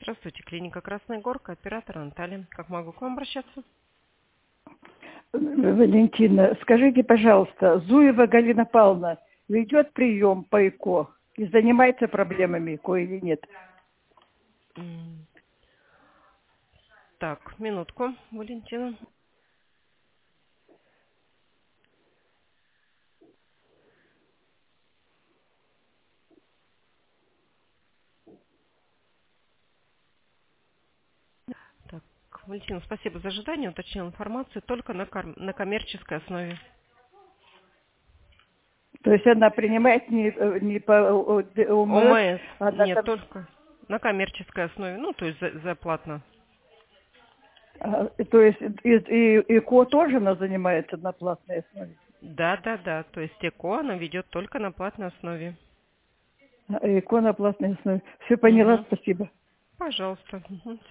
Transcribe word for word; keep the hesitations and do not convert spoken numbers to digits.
Здравствуйте, клиника Красная Горка, оператор Наталья. Как могу к вам обращаться? Валентина, скажите, пожалуйста, Зуева Галина Павловна ведет прием по ЭКО и занимается проблемами ЭКО или нет? М, Так, минутку, Валентина. Так, Валентина, спасибо за ожидание. Уточнил информацию только на, ком- на коммерческой основе. То есть она принимает не, э, не по о- д- ОМС, ОМС а на нет, ком- только на коммерческой основе, ну, то есть за, за платно. а, то есть и, и ЭКО тоже она занимается на платной основе? Да, да, да, то есть ЭКО она ведет только на платной основе. А, ЭКО на платной основе. Все поняла, Угу. спасибо. Пожалуйста. Мгм.